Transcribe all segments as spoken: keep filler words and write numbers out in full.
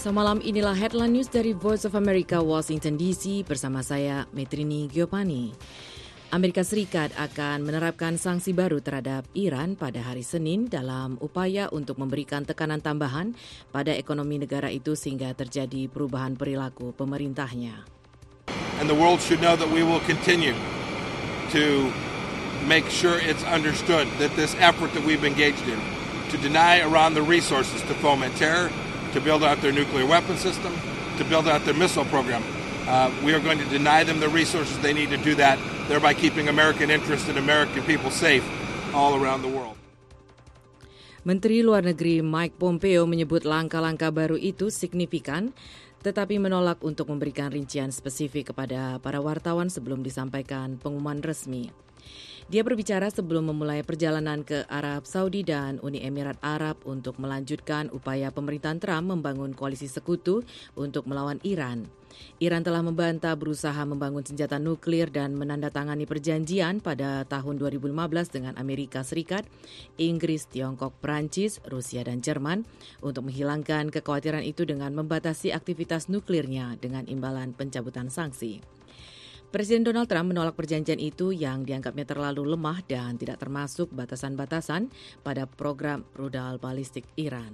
Semalam inilah headline news dari Voice of America, Washington D C bersama saya, Metrini Giopani. Amerika Serikat akan menerapkan sanksi baru terhadap Iran pada hari Senin dalam upaya untuk memberikan tekanan tambahan pada ekonomi negara itu sehingga terjadi perubahan perilaku pemerintahnya. And the world should know that we will continue to make sure it's understood that this effort that we've engaged in to deny Iran the resources to foment terror, to build out their nuclear weapon system, to build out their missile program. Uh, we are going to deny them the resources they need to do that, thereby keeping American interests and American people safe all around the world. Menteri Luar Negeri Mike Pompeo menyebut langkah-langkah baru itu signifikan, tetapi menolak untuk memberikan rincian spesifik kepada para wartawan sebelum disampaikan pengumuman resmi. Dia berbicara sebelum memulai perjalanan ke Arab Saudi dan Uni Emirat Arab untuk melanjutkan upaya pemerintahan Trump membangun koalisi sekutu untuk melawan Iran. Iran telah membantah berusaha membangun senjata nuklir dan menandatangani perjanjian pada tahun dua ribu lima belas dengan Amerika Serikat, Inggris, Tiongkok, Prancis, Rusia, dan Jerman untuk menghilangkan kekhawatiran itu dengan membatasi aktivitas nuklirnya dengan imbalan pencabutan sanksi. Presiden Donald Trump menolak perjanjian itu yang dianggapnya terlalu lemah dan tidak termasuk batasan-batasan pada program rudal balistik Iran.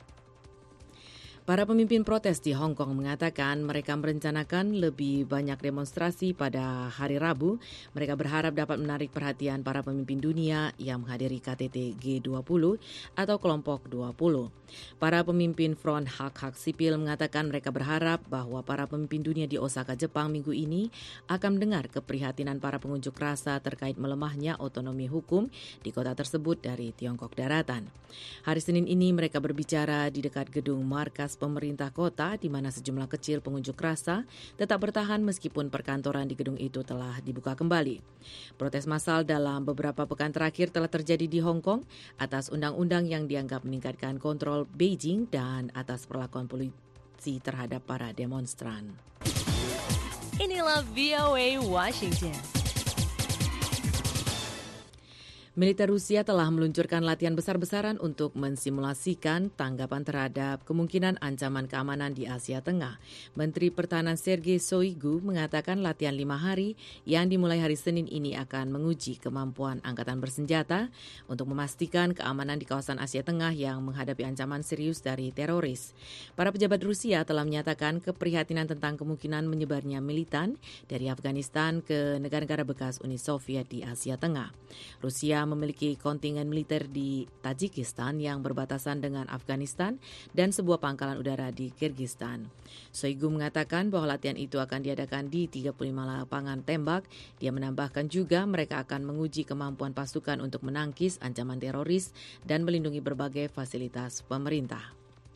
Para pemimpin protes di Hong Kong mengatakan mereka merencanakan lebih banyak demonstrasi pada hari Rabu. Mereka berharap dapat menarik perhatian para pemimpin dunia yang menghadiri K T T G dua puluh atau kelompok dua puluh. Para pemimpin Front Hak-Hak Sipil mengatakan mereka berharap bahwa para pemimpin dunia di Osaka, Jepang minggu ini akan mendengar keprihatinan para pengunjuk rasa terkait melemahnya otonomi hukum di kota tersebut dari Tiongkok Daratan. Hari Senin ini mereka berbicara di dekat gedung markas pemerintah kota di mana sejumlah kecil pengunjuk rasa tetap bertahan meskipun perkantoran di gedung itu telah dibuka kembali. Protes massal dalam beberapa pekan terakhir telah terjadi di Hong Kong atas undang-undang yang dianggap meningkatkan kontrol Beijing dan atas perlakuan polisi terhadap para demonstran. Inilah V O A Washington. Militer Rusia telah meluncurkan latihan besar-besaran untuk mensimulasikan tanggapan terhadap kemungkinan ancaman keamanan di Asia Tengah. Menteri Pertahanan Sergei Shoigu mengatakan latihan lima hari yang dimulai hari Senin ini akan menguji kemampuan angkatan bersenjata untuk memastikan keamanan di kawasan Asia Tengah yang menghadapi ancaman serius dari teroris. Para pejabat Rusia telah menyatakan keprihatinan tentang kemungkinan menyebarnya militan dari Afghanistan ke negara-negara bekas Uni Soviet di Asia Tengah. Rusia memiliki kontingen militer di Tajikistan yang berbatasan dengan Afghanistan dan sebuah pangkalan udara di Kyrgyzstan. Shoigu mengatakan bahwa latihan itu akan diadakan di tiga puluh lima lapangan tembak. Dia menambahkan juga mereka akan menguji kemampuan pasukan untuk menangkis ancaman teroris dan melindungi berbagai fasilitas pemerintah.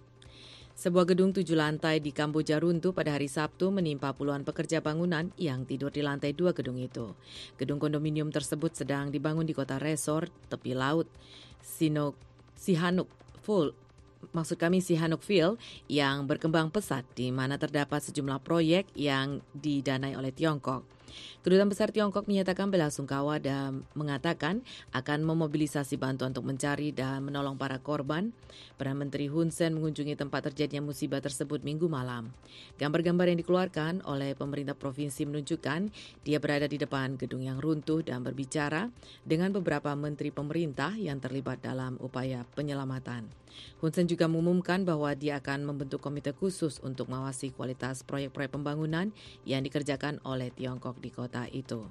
Sebuah gedung tujuh lantai di Kamboja runtuh pada hari Sabtu menimpa puluhan pekerja bangunan yang tidur di lantai dua gedung itu. Gedung kondominium tersebut sedang dibangun di kota resort tepi laut Sinok, Sihanouk Full. Maksud kami Sihanoukville yang berkembang pesat di mana terdapat sejumlah proyek yang didanai oleh Tiongkok. Kedutaan Besar Tiongkok menyatakan belasungkawa dan mengatakan akan memobilisasi bantuan untuk mencari dan menolong para korban. Perdana Menteri Hun Sen mengunjungi tempat terjadinya musibah tersebut minggu malam. Gambar-gambar yang dikeluarkan oleh pemerintah provinsi menunjukkan dia berada di depan gedung yang runtuh dan berbicara dengan beberapa menteri pemerintah yang terlibat dalam upaya penyelamatan. Hun Sen juga mengumumkan bahwa dia akan membentuk komite khusus untuk mengawasi kualitas proyek-proyek pembangunan yang dikerjakan oleh Tiongkok di kota itu.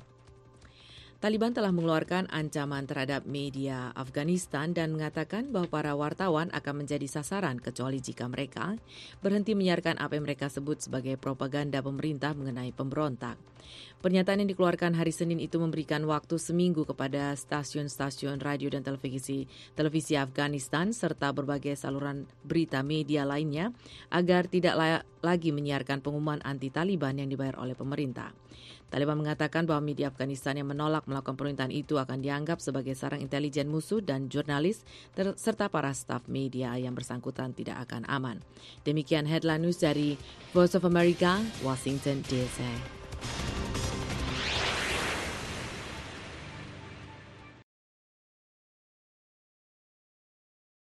Taliban telah mengeluarkan ancaman terhadap media Afghanistan dan mengatakan bahwa para wartawan akan menjadi sasaran kecuali jika mereka berhenti menyiarkan apa yang mereka sebut sebagai propaganda pemerintah mengenai pemberontak. Pernyataan yang dikeluarkan hari Senin itu memberikan waktu seminggu kepada stasiun-stasiun radio dan televisi televisi Afghanistan serta berbagai saluran berita media lainnya agar tidak layak lagi menyiarkan pengumuman anti-Taliban yang dibayar oleh pemerintah. Taliban mengatakan bahwa media Afghanistan yang menolak melakukan pemerintahan itu akan dianggap sebagai sarang intelijen musuh dan jurnalis ter- serta para staf media yang bersangkutan tidak akan aman. Demikian headline news dari Voice of America, Washington D C.